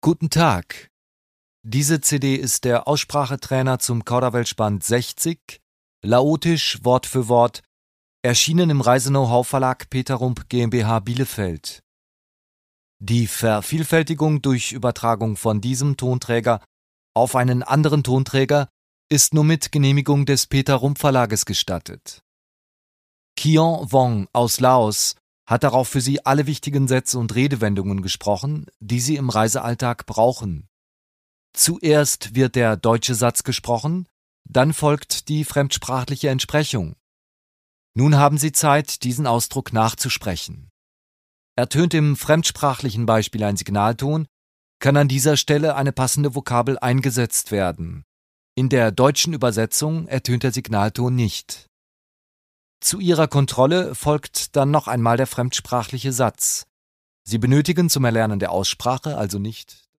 Guten Tag. Diese CD ist der Aussprachetrainer zum Kauderwelsch-Band 60, laotisch Wort für Wort, erschienen im Reise-Know-how-Verlag Peter Rump GmbH Bielefeld. Die Vervielfältigung durch Übertragung von diesem Tonträger auf einen anderen Tonträger ist nur mit Genehmigung des Peter Rump Verlages gestattet. Kion Wong aus Laos hat darauf für Sie alle wichtigen Sätze und Redewendungen gesprochen, die Sie im Reisealltag brauchen. Zuerst wird der deutsche Satz gesprochen, dann folgt die fremdsprachliche Entsprechung. Nun haben Sie Zeit, diesen Ausdruck nachzusprechen. Ertönt im fremdsprachlichen Beispiel ein Signalton, kann an dieser Stelle eine passende Vokabel eingesetzt werden. In der deutschen Übersetzung ertönt der Signalton nicht. Zu Ihrer Kontrolle folgt dann noch einmal der fremdsprachliche Satz. Sie benötigen zum Erlernen der Aussprache also nicht